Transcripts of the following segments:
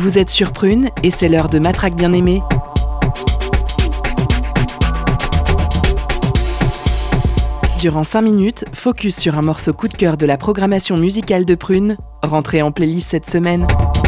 Vous êtes sur Prune et c'est l'heure de Matraque bien-aimée. Durant 5 minutes, focus sur un morceau coup de cœur de la programmation musicale de Prune, rentré en playlist cette semaine.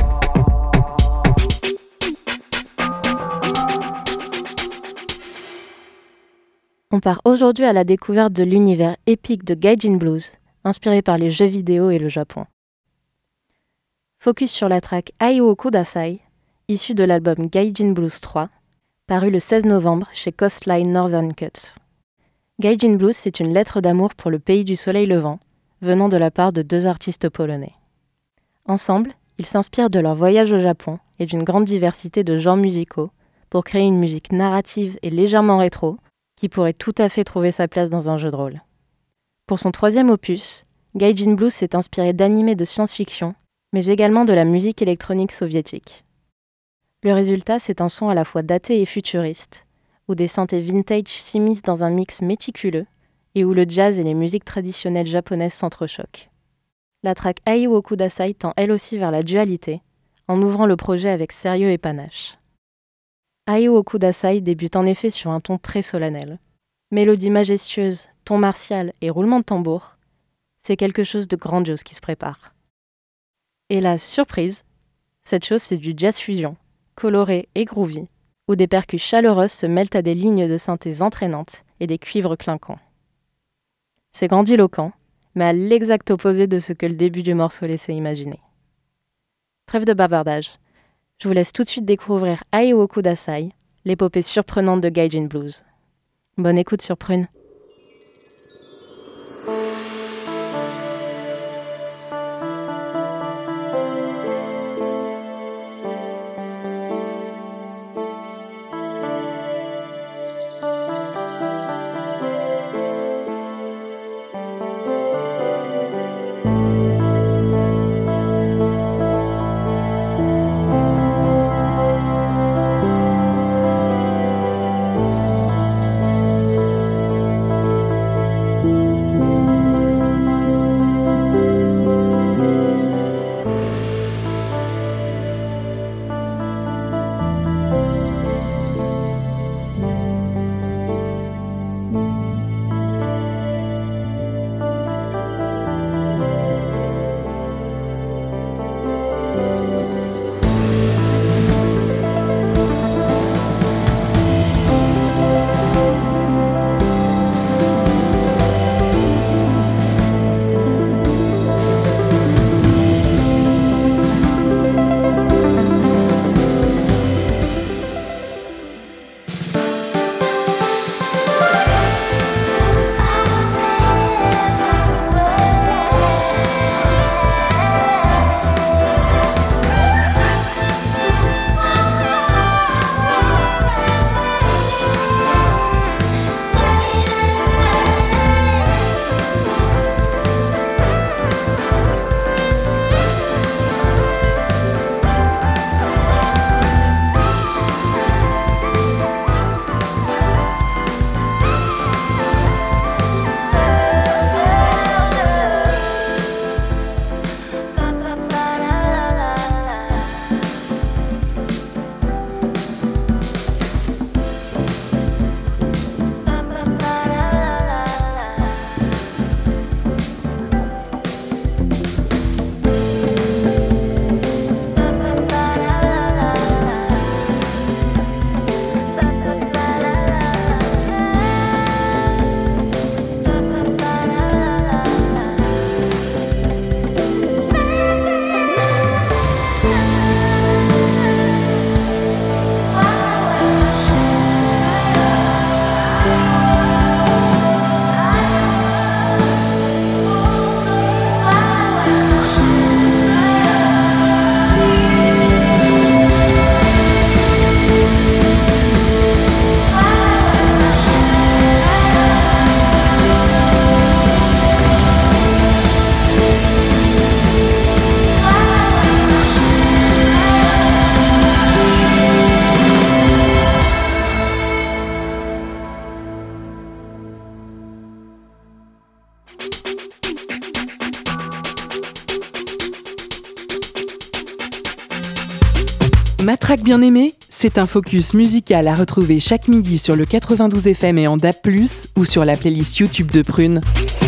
On part aujourd'hui à la découverte de l'univers épique de Gaijin Blues, inspiré par les jeux vidéo et le Japon. Focus sur la track Aiwo Kudasai, issue de l'album Gaijin Blues 3, paru le 16 novembre chez Coastline Northern Cuts. Gaijin Blues, c'est une lettre d'amour pour le pays du soleil levant, venant de la part de 2 artistes polonais. Ensemble, ils s'inspirent de leur voyage au Japon et d'une grande diversité de genres musicaux pour créer une musique narrative et légèrement rétro qui pourrait tout à fait trouver sa place dans un jeu de rôle. Pour son 3e opus, Gaijin Blues s'est inspiré d'animés de science-fiction, mais également de la musique électronique soviétique. Le résultat, c'est un son à la fois daté et futuriste, où des synthés vintage s'immiscent dans un mix méticuleux et où le jazz et les musiques traditionnelles japonaises s'entrechoquent. La track Aiwo Kudasai tend elle aussi vers la dualité, en ouvrant le projet avec sérieux et panache. Aiwo Kudasai débute en effet sur un ton très solennel. Mélodie majestueuse, ton martial et roulement de tambour, c'est quelque chose de grandiose qui se prépare. Et la surprise, cette chose c'est du jazz fusion, coloré et groovy, où des percus chaleureuses se mêlent à des lignes de synthés entraînantes et des cuivres clinquants. C'est grandiloquent, mais à l'exact opposé de ce que le début du morceau laissait imaginer. Trêve de bavardage, je vous laisse tout de suite découvrir Aiwo Kudasai, l'épopée surprenante de Gaijin Blues. Bonne écoute sur Prune. Matraque bien-aimée, c'est un focus musical à retrouver chaque midi sur le 92 FM et en DAB+, ou sur la playlist YouTube de Prune.